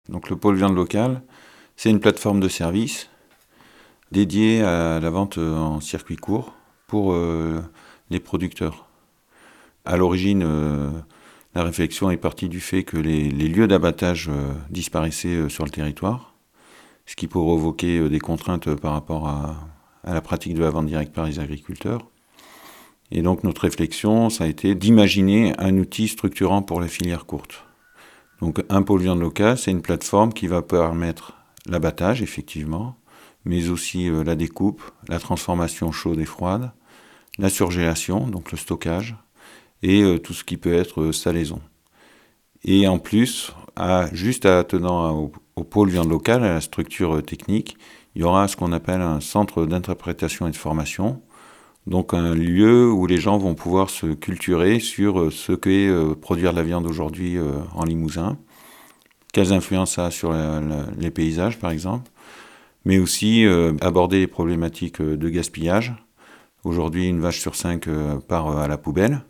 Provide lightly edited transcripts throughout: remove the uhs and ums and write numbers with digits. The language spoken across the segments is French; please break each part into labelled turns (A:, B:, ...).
A: Donc le pôle viande locale, c'est une plateforme de service dédiée à la vente en circuit court pour les producteurs. À l'origine, la réflexion est partie du fait que les lieux d'abattage disparaissaient sur le territoire, ce qui pourrait provoquer des contraintes par rapport à la pratique de la vente directe par les agriculteurs. Et donc notre réflexion, ça a été d'imaginer un outil structurant pour la filière courte. Donc un pôle viande locale, c'est une plateforme qui va permettre l'abattage, effectivement, mais aussi la découpe, la transformation chaude et froide, la surgélation, donc le stockage, et tout ce qui peut être salaison. Et en plus, juste attenant au pôle viande locale, à la structure technique, il y aura ce qu'on appelle un centre d'interprétation et de formation, donc un lieu où les gens vont pouvoir se culturer sur ce qu'est produire de la viande aujourd'hui en Limousin, quelles influences ça a sur les paysages par exemple, mais aussi aborder les problématiques de gaspillage. Aujourd'hui, une vache sur 5 part à la poubelle.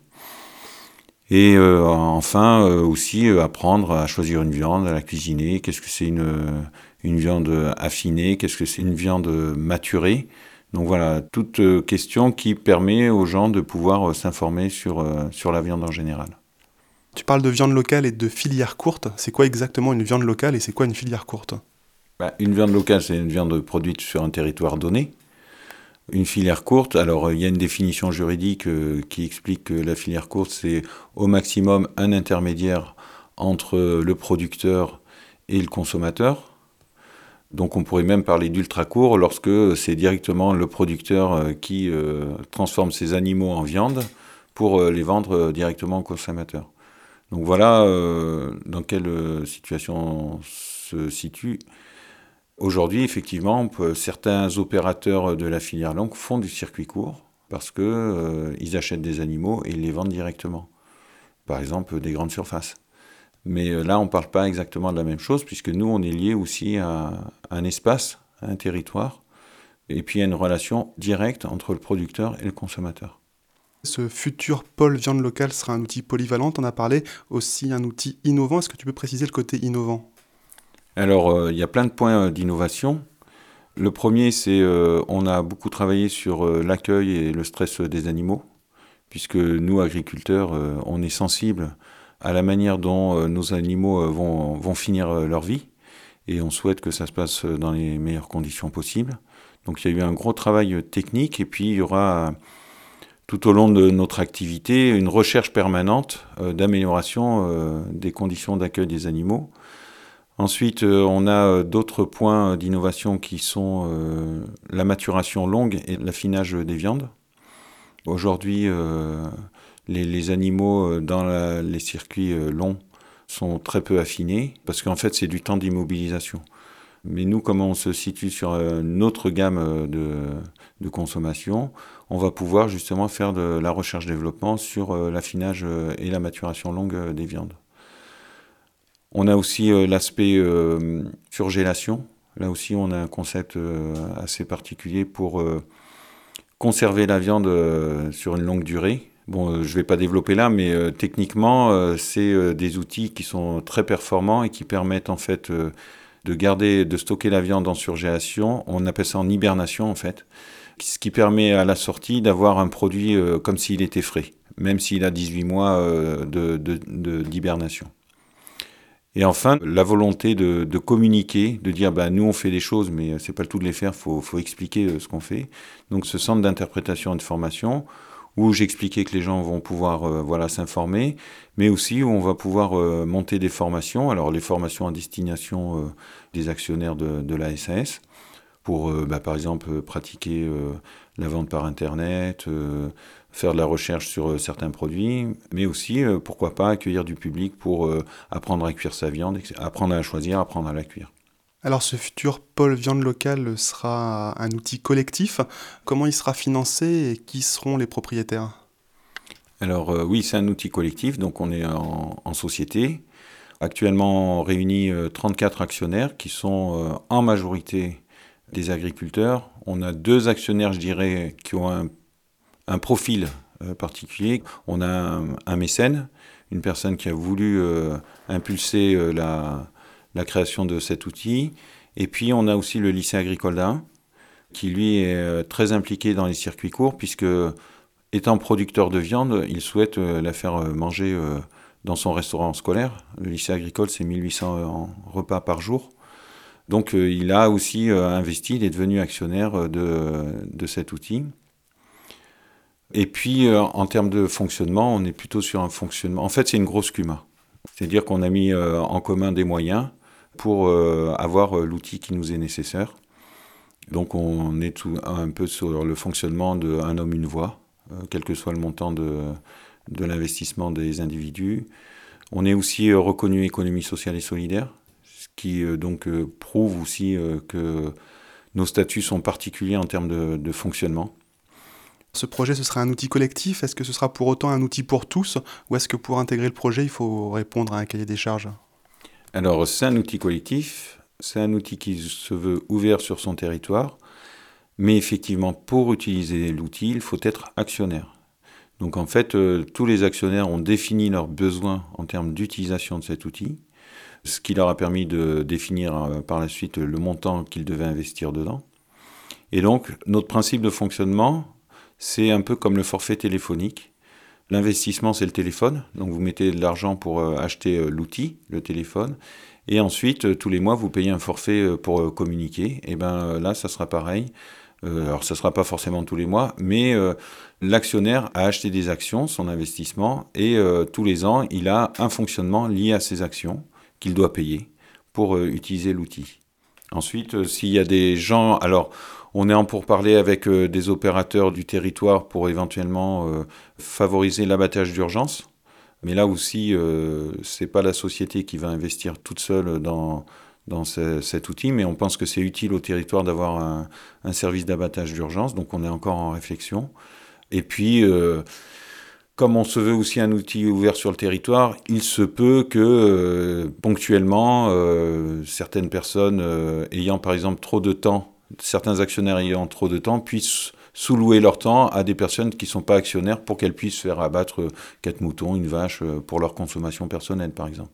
A: Et enfin, aussi apprendre à choisir une viande, à la cuisiner. Qu'est-ce que c'est une viande affinée? Qu'est-ce que c'est une viande maturée? Donc voilà, toute question qui permet aux gens de pouvoir s'informer sur la viande en général.
B: Tu parles de viande locale et de filière courte. C'est quoi exactement une viande locale et c'est quoi une filière courte?
A: Une viande locale, c'est une viande produite sur un territoire donné. Une filière courte, alors il y a une définition juridique qui explique que la filière courte, c'est au maximum un intermédiaire entre le producteur et le consommateur. Donc on pourrait même parler d'ultra court lorsque c'est directement le producteur qui transforme ses animaux en viande pour les vendre directement au consommateur. Donc voilà dans quelle situation on se situe. Aujourd'hui, effectivement, certains opérateurs de la filière longue font du circuit court parce qu'ils achètent des animaux et ils les vendent directement. Par exemple, des grandes surfaces. Mais là, on ne parle pas exactement de la même chose puisque nous, on est lié aussi à un espace, à un territoire, et puis à une relation directe entre le producteur et le consommateur.
B: Ce futur pôle viande locale sera un outil polyvalent, on a parlé, aussi un outil innovant. Est-ce que tu peux préciser le côté innovant?
A: Alors, il y a plein de points d'innovation. Le premier, c'est on a beaucoup travaillé sur l'accueil et le stress des animaux, puisque nous, agriculteurs, on est sensibles à la manière dont nos animaux vont finir leur vie, et on souhaite que ça se passe dans les meilleures conditions possibles. Donc il y a eu un gros travail technique, et puis il y aura tout au long de notre activité une recherche permanente d'amélioration des conditions d'accueil des animaux. Ensuite, on a d'autres points d'innovation qui sont la maturation longue et l'affinage des viandes. Aujourd'hui, les animaux dans les circuits longs sont très peu affinés parce qu'en fait, c'est du temps d'immobilisation. Mais nous, comme on se situe sur une autre gamme de consommation, on va pouvoir justement faire de la recherche-développement sur l'affinage et la maturation longue des viandes. On a aussi l'aspect surgélation. Là aussi, on a un concept assez particulier pour conserver la viande sur une longue durée. Bon, je ne vais pas développer là, mais techniquement, c'est des outils qui sont très performants et qui permettent en fait de stocker la viande en surgélation. On appelle ça en hibernation en fait, ce qui permet à la sortie d'avoir un produit comme s'il était frais, même s'il a 18 mois d'hibernation. Et enfin, la volonté de communiquer, de dire nous on fait des choses, mais c'est pas le tout de les faire, faut expliquer ce qu'on fait. Donc ce centre d'interprétation et de formation, où j'expliquais que les gens vont pouvoir s'informer, mais aussi où on va pouvoir monter des formations. Alors les formations à destination des actionnaires de la SAS, pour par exemple pratiquer la vente par Internet, faire de la recherche sur certains produits, mais aussi, pourquoi pas, accueillir du public pour apprendre à cuire sa viande, apprendre à la choisir, apprendre à la cuire.
B: Alors ce futur pôle viande locale sera un outil collectif. Comment il sera financé et qui seront les propriétaires?
A: Alors oui, c'est un outil collectif, donc on est en société. Actuellement, on réunit 34 actionnaires qui sont en majorité des agriculteurs. On a 2 actionnaires, je dirais, qui ont un profil particulier. On a un mécène, une personne qui a voulu impulser la création de cet outil. Et puis on a aussi le lycée agricole d'Ain, qui lui est très impliqué dans les circuits courts, puisque étant producteur de viande, il souhaite la faire manger dans son restaurant scolaire. Le lycée agricole, c'est 1800 repas par jour. Donc il a aussi investi, il est devenu actionnaire de cet outil. Et puis en termes de fonctionnement, on est plutôt sur un fonctionnement... En fait, c'est une grosse CUMA. C'est-à-dire qu'on a mis en commun des moyens pour avoir l'outil qui nous est nécessaire. Donc on est un peu sur le fonctionnement d'un homme, une voix, quel que soit le montant de l'investissement des individus. On est aussi reconnu économie sociale et solidaire, ce qui prouve aussi que nos statuts sont particuliers en termes de fonctionnement.
B: Ce projet, ce sera un outil collectif. Est-ce que ce sera pour autant un outil pour tous, ou est-ce que pour intégrer le projet, il faut répondre à un cahier des charges ?
A: Alors c'est un outil collectif, c'est un outil qui se veut ouvert sur son territoire, mais effectivement pour utiliser l'outil, il faut être actionnaire. Donc en fait, tous les actionnaires ont défini leurs besoins en termes d'utilisation de cet outil, ce qui leur a permis de définir par la suite le montant qu'ils devaient investir dedans. Et donc notre principe de fonctionnement, c'est un peu comme le forfait téléphonique. L'investissement, c'est le téléphone. Donc, vous mettez de l'argent pour acheter l'outil, le téléphone. Et ensuite, tous les mois, vous payez un forfait pour communiquer. Et bien là, ça sera pareil. Alors, ça ne sera pas forcément tous les mois, mais l'actionnaire a acheté des actions, son investissement, et tous les ans, il a un fonctionnement lié à ces actions qu'il doit payer pour utiliser l'outil. Ensuite, s'il y a des gens... Alors, on est en pourparlers avec des opérateurs du territoire pour éventuellement favoriser l'abattage d'urgence. Mais là aussi, ce n'est pas la société qui va investir toute seule dans cet outil, mais on pense que c'est utile au territoire d'avoir un service d'abattage d'urgence. Donc on est encore en réflexion. Et puis, comme on se veut aussi un outil ouvert sur le territoire, il se peut que ponctuellement, certaines personnes ayant par exemple trop de temps, certains actionnaires ayant trop de temps puissent sous-louer leur temps à des personnes qui ne sont pas actionnaires pour qu'elles puissent faire abattre 4 moutons, une vache, pour leur consommation personnelle, par exemple.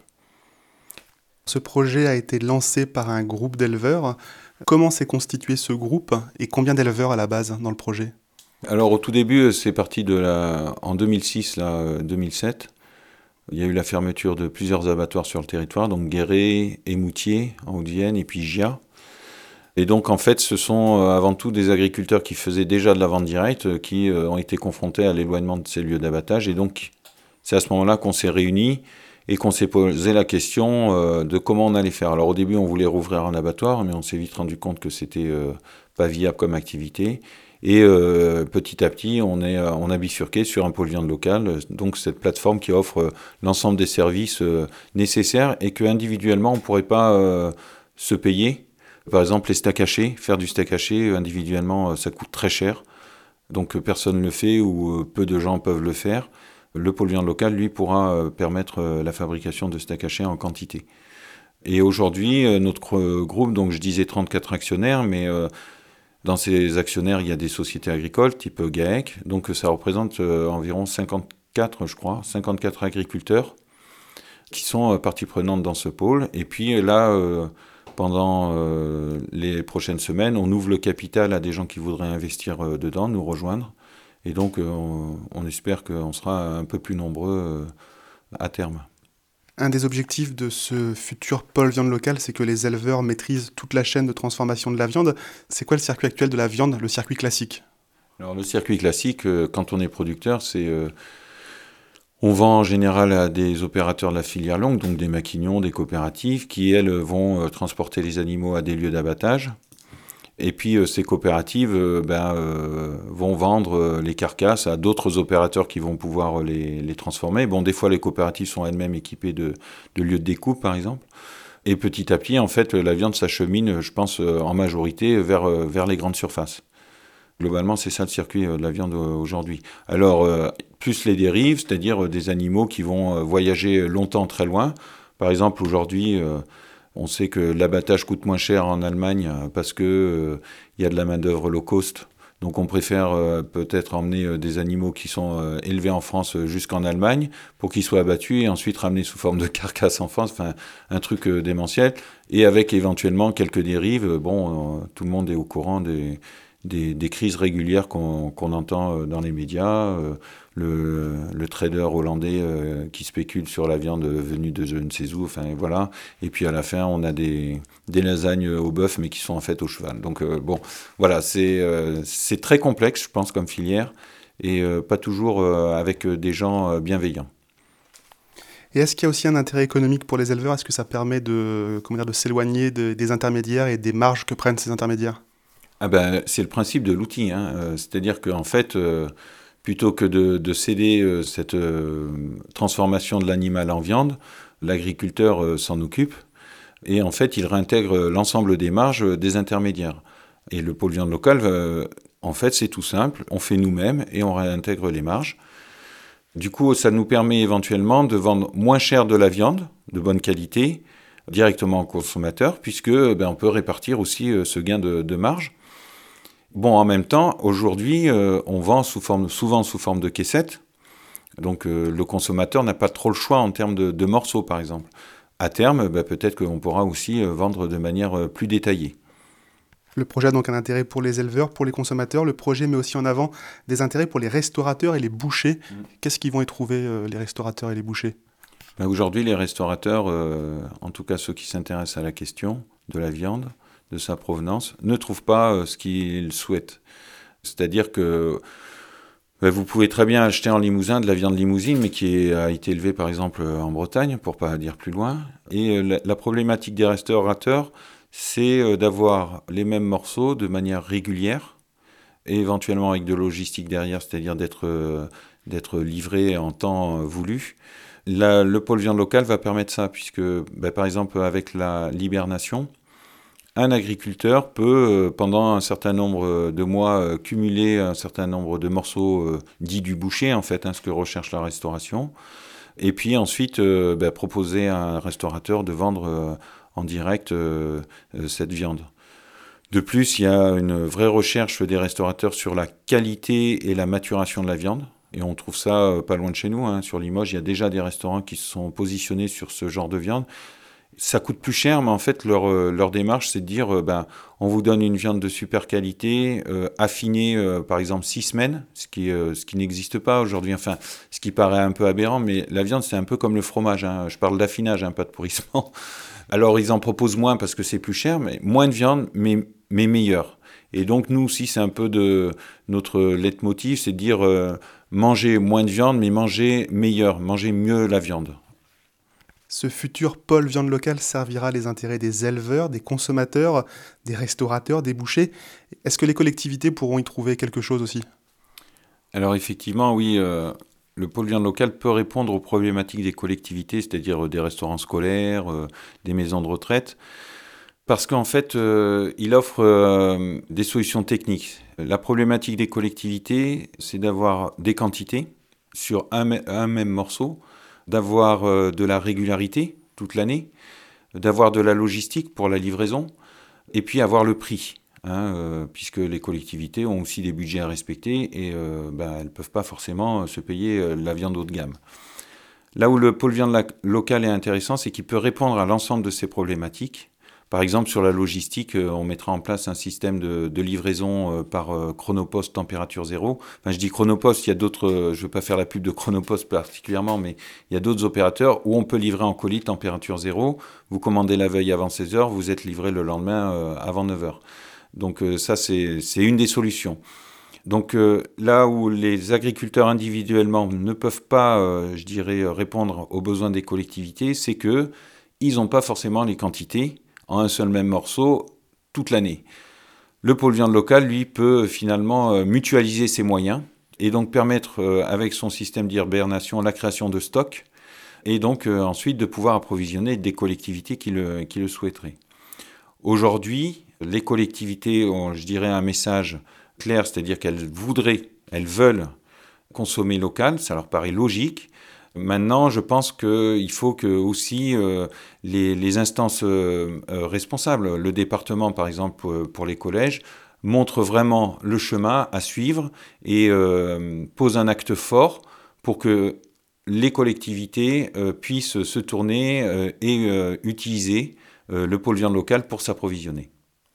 B: Ce projet a été lancé par un groupe d'éleveurs. Comment s'est constitué ce groupe et combien d'éleveurs à la base dans le projet ?
A: Alors au tout début, c'est parti en 2006, 2007. Il y a eu la fermeture de plusieurs abattoirs sur le territoire, donc Guéret, Émoutier en Haute-Vienne et puis Gia. Et donc, en fait, ce sont avant tout des agriculteurs qui faisaient déjà de la vente directe, qui ont été confrontés à l'éloignement de ces lieux d'abattage. Et donc, c'est à ce moment-là qu'on s'est réunis et qu'on s'est posé la question de comment on allait faire. Alors, au début, on voulait rouvrir un abattoir, mais on s'est vite rendu compte que c'était pas viable comme activité. Et petit à petit, on a bifurqué sur un pôle viande locale, donc cette plateforme qui offre l'ensemble des services nécessaires et qu'individuellement, on ne pourrait pas se payer. Par exemple, les steaks hachés, faire du steak haché individuellement, ça coûte très cher. Donc personne ne le fait ou peu de gens peuvent le faire. Le pôle viande locale, lui, pourra permettre la fabrication de steak hachés en quantité. Et aujourd'hui, notre groupe, donc je disais 34 actionnaires, mais dans ces actionnaires, il y a des sociétés agricoles type GAEC. Donc ça représente environ 54 agriculteurs qui sont partie prenante dans ce pôle. Et puis là... pendant les prochaines semaines, on ouvre le capital à des gens qui voudraient investir dedans, nous rejoindre. Et donc, on espère qu'on sera un peu plus nombreux à terme.
B: Un des objectifs de ce futur pôle viande locale, c'est que les éleveurs maîtrisent toute la chaîne de transformation de la viande. C'est quoi le circuit actuel de la viande, le circuit classique ?
A: Alors, le circuit classique, quand on est producteur, c'est... on vend en général à des opérateurs de la filière longue, donc des maquignons, des coopératives, qui, elles, vont transporter les animaux à des lieux d'abattage. Et puis, ces coopératives vont vendre les carcasses à d'autres opérateurs qui vont pouvoir les transformer. Bon, des fois, les coopératives sont elles-mêmes équipées de lieux de découpe, par exemple. Et petit à petit, en fait, la viande s'achemine, je pense, en majorité vers les grandes surfaces. Globalement, c'est ça le circuit de la viande aujourd'hui. Alors, plus les dérives, c'est-à-dire des animaux qui vont voyager longtemps très loin. Par exemple, aujourd'hui, on sait que l'abattage coûte moins cher en Allemagne parce qu'il y a de la main-d'œuvre low cost Donc on préfère peut-être emmener des animaux qui sont élevés en France jusqu'en Allemagne pour qu'ils soient abattus et ensuite ramenés sous forme de carcasse en France, enfin un truc démentiel, et avec éventuellement quelques dérives. Tout le monde est au courant des crises régulières qu'on entend dans les médias, le trader hollandais qui spécule sur la viande venue de je ne sais où, enfin voilà. Et puis à la fin, on a des lasagnes au bœuf, mais qui sont en fait au cheval. Donc voilà, c'est très complexe, je pense, comme filière, et pas toujours avec des gens bienveillants.
B: Et est-ce qu'il y a aussi un intérêt économique pour les éleveurs? Est-ce que ça permet de s'éloigner des intermédiaires et des marges que prennent ces intermédiaires?
A: Ah ben, c'est le principe de l'outil, hein. C'est-à-dire qu'en fait, plutôt que de céder cette transformation de l'animal en viande, l'agriculteur s'en occupe et en fait, il réintègre l'ensemble des marges des intermédiaires. Et le pôle viande locale, en fait, c'est tout simple, on fait nous-mêmes et on réintègre les marges. Du coup, ça nous permet éventuellement de vendre moins cher de la viande, de bonne qualité, directement au consommateur, puisque on peut répartir aussi ce gain de marge. Bon, en même temps, aujourd'hui, on vend souvent sous forme de caissettes. Donc, le consommateur n'a pas trop le choix en termes de morceaux, par exemple. À terme, peut-être qu'on pourra aussi vendre de manière plus détaillée.
B: Le projet a donc un intérêt pour les éleveurs, pour les consommateurs. Le projet met aussi en avant des intérêts pour les restaurateurs et les bouchers. Qu'est-ce qu'ils vont y trouver, les restaurateurs et les bouchers?
A: Aujourd'hui, les restaurateurs, en tout cas ceux qui s'intéressent à la question de la viande, de sa provenance, ne trouvent pas ce qu'ils souhaitent. C'est-à-dire que vous pouvez très bien acheter en Limousin de la viande limousine, mais qui a été élevée par exemple en Bretagne, pour pas dire plus loin. Et la problématique des restaurateurs, c'est d'avoir les mêmes morceaux de manière régulière, et éventuellement avec de logistique derrière, c'est-à-dire d'être livré en temps voulu. Le pôle viande locale va permettre ça, puisque par exemple avec l'hibernation, un agriculteur peut, pendant un certain nombre de mois, cumuler un certain nombre de morceaux dits du boucher, en fait, ce que recherche la restauration, et puis ensuite proposer à un restaurateur de vendre en direct cette viande. De plus, il y a une vraie recherche des restaurateurs sur la qualité et la maturation de la viande. Et on trouve ça pas loin de chez nous. Sur Limoges, il y a déjà des restaurants qui se sont positionnés sur ce genre de viande. Ça coûte plus cher, mais en fait, leur démarche, c'est de dire on vous donne une viande de super qualité, affinée par exemple 6 semaines, ce qui n'existe pas aujourd'hui. Enfin, ce qui paraît un peu aberrant, mais la viande, c'est un peu comme le fromage. Je parle d'affinage, pas de pourrissement. Alors, ils en proposent moins parce que c'est plus cher, mais moins de viande, mais meilleure. Et donc, nous aussi, c'est un peu de notre leitmotiv, c'est de dire manger moins de viande, mais manger meilleur, manger mieux la viande.
B: Ce futur pôle viande locale servira les intérêts des éleveurs, des consommateurs, des restaurateurs, des bouchers. Est-ce que les collectivités pourront y trouver quelque chose aussi?
A: Alors effectivement, oui, le pôle viande locale peut répondre aux problématiques des collectivités, c'est-à-dire des restaurants scolaires, des maisons de retraite, parce qu'en fait, il offre des solutions techniques. La problématique des collectivités, c'est d'avoir des quantités sur un même morceau, d'avoir de la régularité toute l'année, d'avoir de la logistique pour la livraison, et puis avoir le prix, puisque les collectivités ont aussi des budgets à respecter et elles ne peuvent pas forcément se payer la viande haut de gamme. Là où le pôle viande locale est intéressant, c'est qu'il peut répondre à l'ensemble de ces problématiques. Par exemple, sur la logistique, on mettra en place un système de livraison par chronopost température zéro. Enfin, je dis chronopost, il y a d'autres, je ne veux pas faire la pub de chronopost particulièrement, mais il y a d'autres opérateurs où on peut livrer en colis température zéro. Vous commandez la veille avant 16 heures, vous êtes livré le lendemain avant 9 heures. Donc ça, c'est une des solutions. Donc là où les agriculteurs individuellement ne peuvent pas, je dirais, répondre aux besoins des collectivités, c'est qu'ils n'ont pas forcément les quantités en un seul même morceau toute l'année. Le pôle viande locale, lui, peut finalement mutualiser ses moyens et donc permettre, avec son système d'hibernation, la création de stocks et donc ensuite de pouvoir approvisionner des collectivités qui le souhaiteraient. Aujourd'hui, les collectivités ont, je dirais, un message clair, c'est-à-dire qu'elles veulent consommer local, ça leur paraît logique. Maintenant, je pense qu'il faut que aussi les instances responsables, le département par exemple pour les collèges, montre vraiment le chemin à suivre et pose un acte fort pour que les collectivités puissent se tourner et utiliser le pôle viande locale pour s'approvisionner.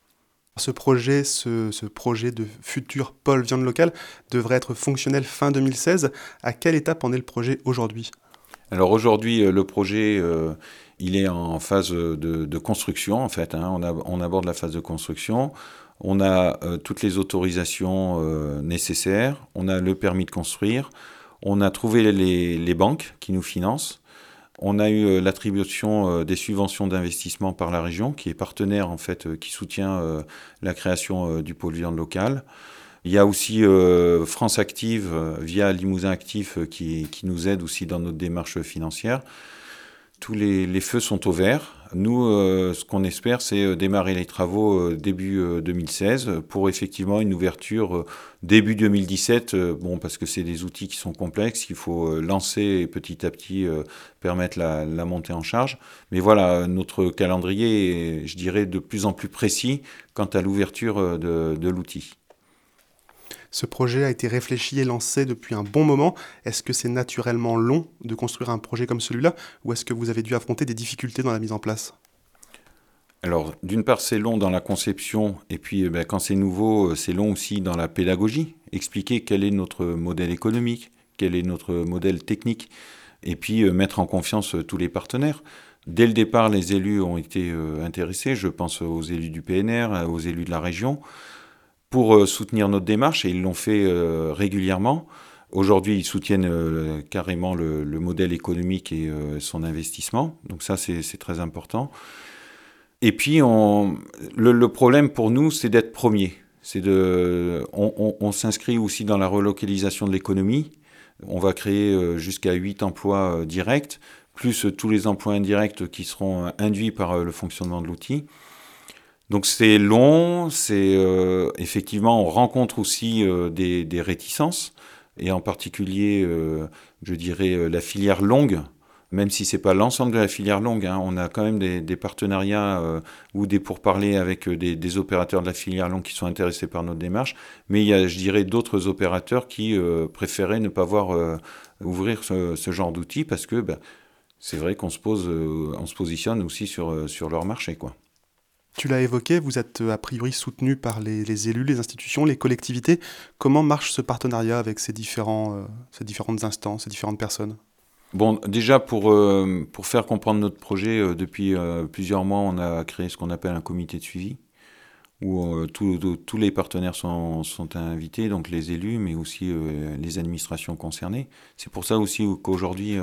B: Ce projet de futur pôle viande locale devrait être fonctionnel fin 2016. À quelle étape en est le projet aujourd'hui?
A: Alors aujourd'hui, le projet, il est en phase de construction en fait. On aborde la phase de construction. On a toutes les autorisations nécessaires. On a le permis de construire. On a trouvé les banques qui nous financent. On a eu l'attribution des subventions d'investissement par la région, qui est partenaire en fait, qui soutient la création du pôle viande locale. Il y a aussi France Active via Limousin Actif qui nous aide aussi dans notre démarche financière. Tous les feux sont au vert. Nous, ce qu'on espère, c'est démarrer les travaux début 2016 pour effectivement une ouverture début 2017. Bon, parce que c'est des outils qui sont complexes, il faut lancer et petit à petit permettre la montée en charge. Mais voilà, notre calendrier est, je dirais, de plus en plus précis quant à l'ouverture de l'outil.
B: Ce projet a été réfléchi et lancé depuis un bon moment. Est-ce que c'est naturellement long de construire un projet comme celui-là ou est-ce que vous avez dû affronter des difficultés dans la mise en place?
A: Alors, d'une part, c'est long dans la conception, et puis quand c'est nouveau, c'est long aussi dans la pédagogie. Expliquer quel est notre modèle économique, quel est notre modèle technique, et puis mettre en confiance tous les partenaires. Dès le départ, les élus ont été intéressés. Je pense aux élus du PNR, aux élus de la région, pour soutenir notre démarche, et ils l'ont fait régulièrement. Aujourd'hui, ils soutiennent carrément le modèle économique et son investissement. Donc ça, c'est très important. Et puis, le problème pour nous, c'est d'être premier. On s'inscrit aussi dans la relocalisation de l'économie. On va créer jusqu'à 8 emplois directs, plus tous les emplois indirects qui seront induits par le fonctionnement de l'outil. Donc c'est long, effectivement, on rencontre aussi des réticences, et en particulier, je dirais, la filière longue, même si ce n'est pas l'ensemble de la filière longue, hein, on a quand même des partenariats ou des pourparlers avec des opérateurs de la filière longue qui sont intéressés par notre démarche, mais il y a, je dirais, d'autres opérateurs qui préféraient ne pas voir ouvrir ce genre d'outils parce que c'est vrai qu'on on se positionne aussi sur leur marché, quoi.
B: Tu l'as évoqué, vous êtes a priori soutenu par les élus, les institutions, les collectivités. Comment marche ce partenariat avec ces différentes instances, ces différentes personnes?
A: Bon, déjà pour faire comprendre notre projet, depuis plusieurs mois, on a créé ce qu'on appelle un comité de suivi, où tous les partenaires sont invités, donc les élus, mais aussi les administrations concernées. C'est pour ça aussi qu'aujourd'hui,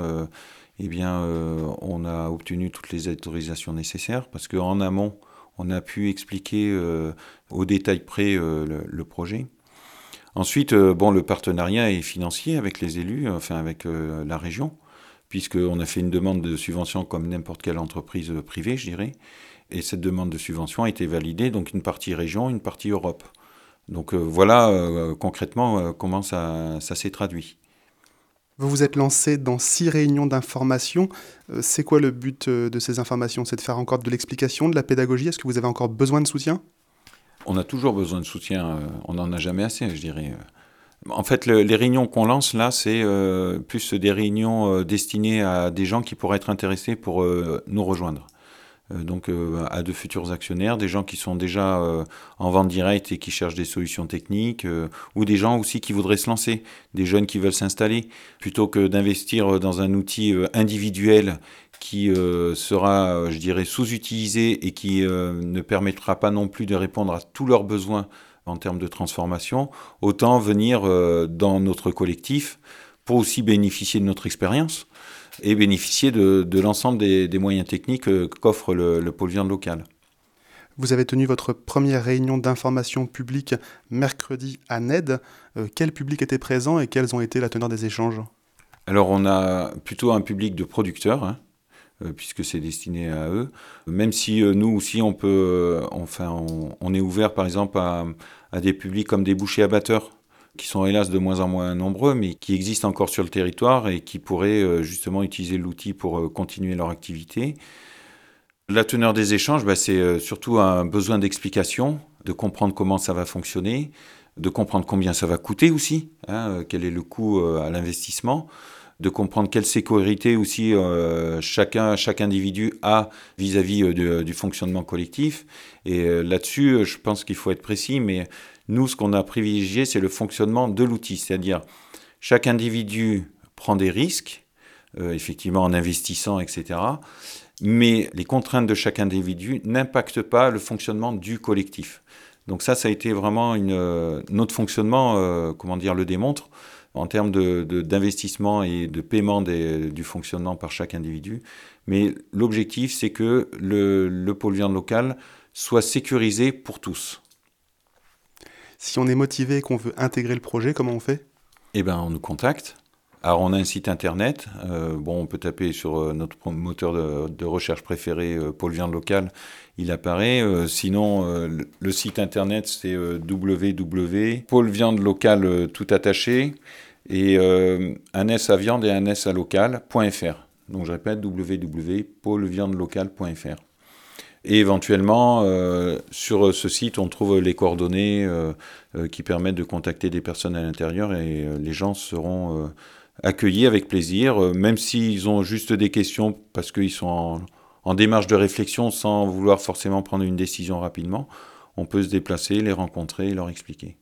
A: on a obtenu toutes les autorisations nécessaires, parce qu'en amont, on a pu expliquer au détail près le projet. Ensuite, le partenariat est financier avec les élus, enfin avec la région, puisqu'on a fait une demande de subvention comme n'importe quelle entreprise privée, je dirais. Et cette demande de subvention a été validée, donc une partie région, une partie Europe. Donc voilà concrètement comment ça s'est traduit.
B: Vous vous êtes lancé dans 6 réunions d'information. C'est quoi le but de ces informations? C'est de faire encore de l'explication, de la pédagogie? Est-ce que vous avez encore besoin de soutien?
A: On a toujours besoin de soutien, on n'en a jamais assez, je dirais. En fait, les réunions qu'on lance là, c'est plus des réunions destinées à des gens qui pourraient être intéressés pour nous rejoindre. Donc à de futurs actionnaires, des gens qui sont déjà en vente directe et qui cherchent des solutions techniques, ou des gens aussi qui voudraient se lancer, des jeunes qui veulent s'installer, plutôt que d'investir dans un outil individuel qui sera, je dirais, sous-utilisé et qui ne permettra pas non plus de répondre à tous leurs besoins en termes de transformation, autant venir dans notre collectif pour aussi bénéficier de notre expérience et bénéficier de l'ensemble des moyens techniques qu'offre le pôle viande locale.
B: Vous avez tenu votre première réunion d'information publique mercredi à NED. Quel public était présent et quels ont été la teneur des échanges?
A: Alors on a plutôt un public de producteurs, hein, puisque c'est destiné à eux. Même si nous aussi on peut, on est ouvert par exemple à des publics comme des bouchers abatteurs, qui sont hélas de moins en moins nombreux, mais qui existent encore sur le territoire et qui pourraient justement utiliser l'outil pour continuer leur activité. La teneur des échanges, c'est surtout un besoin d'explication de comprendre comment ça va fonctionner, de comprendre combien ça va coûter aussi, quel est le coût à l'investissement, de comprendre quelle sécurité aussi chaque individu a vis-à-vis du fonctionnement collectif. Et là-dessus, je pense qu'il faut être précis, mais nous, ce qu'on a privilégié, c'est le fonctionnement de l'outil. C'est-à-dire, chaque individu prend des risques, effectivement en investissant, etc. Mais les contraintes de chaque individu n'impactent pas le fonctionnement du collectif. Donc ça a été vraiment notre fonctionnement, le démontre, en termes d'investissement et de paiement du fonctionnement par chaque individu. Mais l'objectif, c'est que le pôle viande locale soit sécurisé pour tous.
B: Si on est motivé et qu'on veut intégrer le projet, comment on fait ?
A: Eh bien, on nous contacte. Alors, on a un site internet. On peut taper sur notre moteur de recherche préféré, Pôle Viande Locale. Il apparaît. Sinon, le site internet, c'est www.pôleviandelocale tout attaché et un S à viande et un S à local.fr. Donc, je répète, www.pôleviandelocale.fr. Et éventuellement, sur ce site, on trouve les coordonnées qui permettent de contacter des personnes à l'intérieur et les gens seront accueillis avec plaisir, même s'ils ont juste des questions parce qu'ils sont en démarche de réflexion sans vouloir forcément prendre une décision rapidement. On peut se déplacer, les rencontrer et leur expliquer.